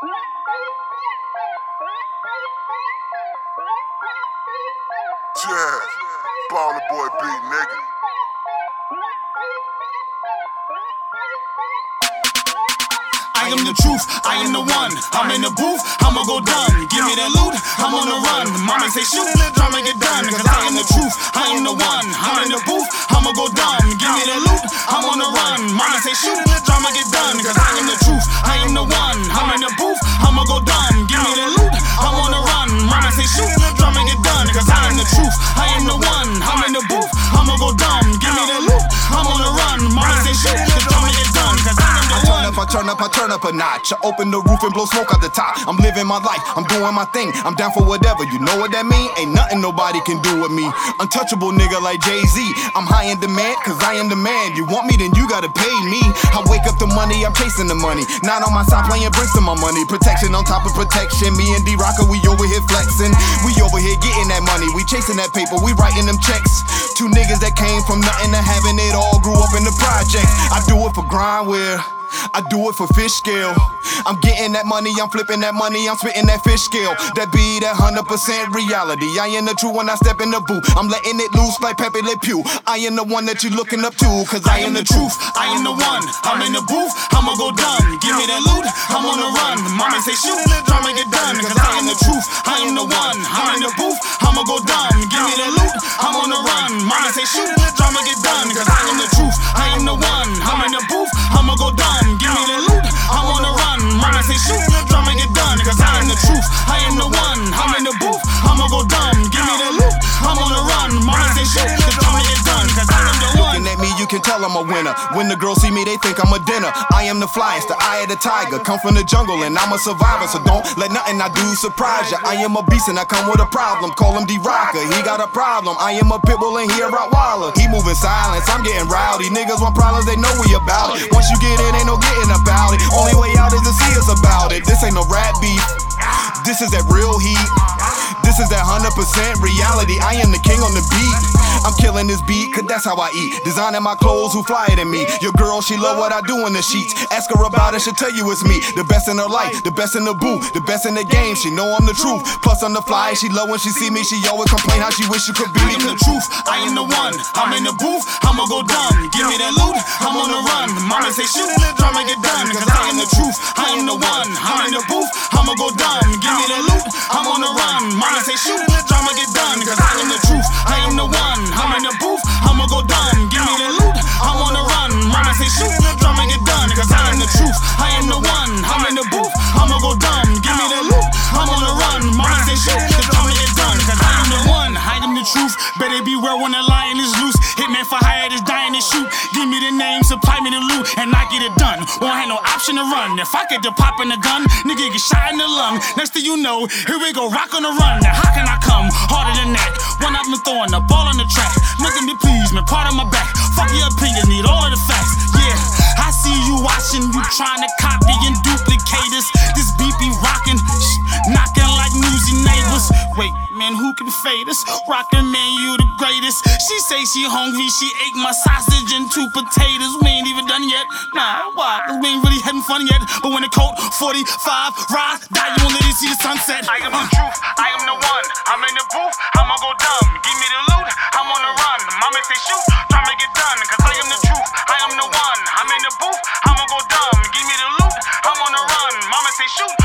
Yeah, Baller Boy beat, nigga. I am the truth, I am the one. I'm in the booth, I'ma go dumb. Give me that loot, I'm on the run. Mama say shoot, drama get done. Cause I am the truth, I am the one. I'm in the booth, I'ma go dumb. Give me that loot, I'm on the run. Mama say shoot, drama get done. Cause I am the truth, I am the one. I'm in the booth, I'ma go dumb. Give me that loot, I'm on the run. Mama say shoot, drama get done. Cause I am the truth, I am the one. I'm in the booth, I'ma go dumb. Give me that loot, I'm on the run. Mama say shoot, drama get done. Cause I am the one. I turn up a notch. I open the roof and blow smoke out the top. I'm living my life, I'm doing my thing. I'm down for whatever, you know what that mean? Ain't nothing nobody can do with me. Untouchable nigga like Jay-Z. I'm high in demand, cause I am the man. You want me, then you gotta pay me. I wake up the money, I'm chasing the money. Not on my side playing bricks to my money. Protection on top of protection. Me and D-Rocker, we over here flexing. We over here getting that money. We chasing that paper, we writing them checks. Two niggas that came from nothing to having it all, grew up in the projects. I do it for grindware, I do it for fish scale. I'm getting that money, I'm flipping that money, I'm spitting that fish scale. That be that 100% reality. I am the true when I step in the booth. I'm letting it loose like Pepe Le Pew. I am the one that you looking up to, cause I am the truth. I am the one, I'm in the booth, I'ma go dumb. Give me that loot, I'm on the run. Mama say shoot, drama get done. Cause I am the truth, I am the one. I'm in the booth, I'ma go dumb. Give me that loot, I'm on the run. Mama say shoot, drama get done. Cause I am the truth, I am the one. I'm in the booth, I'ma go dumb. Give me that loot, I'm on the run. Mama say shoot, drama get done. Cause I am the truth, I am the one. I'm in the booth, I'ma go dumb. Give me that loot, I'm on the run. Mama say shoot, drama get done. Cause I am the one. Looking at me, you can tell I'm a winner. When the girls see me, they think I'm a dinner. I am the flyest, the eye of the tiger. Come from the jungle and I'm a survivor. So don't let nothing I do surprise ya. I am a beast and I come with a problem. Call him D-Rocker, he got a problem. I am a pitbull and he a Rottweiler. He moving silence, I'm getting rowdy. Niggas want problems, they know we about it. Once you get in, ain't no getting about it. Only way out is to see us about it. This ain't no rap beef, this is that real heat. This is that 100% reality. I am the king on the beat. I'm killing this beat, cause that's how I eat. Designing my clothes, who flyer than me. Your girl, she love what I do in the sheets. Ask her about it, she'll tell you it's me. The best in her life, the best in the booth, the best in the game. She know I'm the truth. Plus I'm the fly, she love when she see me. She always complain how she wish she could be. I am the truth, I am the one. I'm in the booth, I'ma go dumb. Give me that loot, I'm on the run. Mama say shoot, drama get done. Cause I am the truth, I am the one. I'm in the booth, I'ma go dumb. Give me that loot, I'm on the run. Mama say shoot, drama get done. Cause I am the truth, I am the one. I'm in the booth, I'ma go dumb. Give me that loot, I'm on the run. Mama say shoot, drama get done. Cause I am the truth, I am the one. I'm in the booth, I'ma go dumb. Give me that loot, I'm on the run. Mama say shoot, drama get done. Cause I am the one, I am the truth. Better beware when the lion is loose. Hitman for hire is dying to shoot. Give me the name, supply me the loot, and I get it done. Won't have no option to run. If I get to popping the gun, nigga get shot in the lung. Next thing you know, here we go, rock on the run. Now how can I come harder than that? When I've been throwing the ball on the track, look at me please, man, part of my back. Fuck your opinion, need all of the facts. Yeah, I see you watching, you trying to copy and duplicate us. This beat be rocking, knocking like newsy neighbors. Wait, man, who can fade us? Rockin', man, you the greatest. She say she hungry, she ate my sausage and 2 potatoes. We ain't even done yet. Nah, why? Cause we ain't really having fun yet. But when the Colt 45 ride, die, you won't let it see the sunset. I am the truth, I am the one. I'm in the booth, I'ma go dumb. Give me the loot, I'm on the run. Mama say shoot, drama get done. Cause I am the truth, I am the one. I'm in the booth, I'ma go dumb. Give me the loot, I'm on the run. Mama say shoot.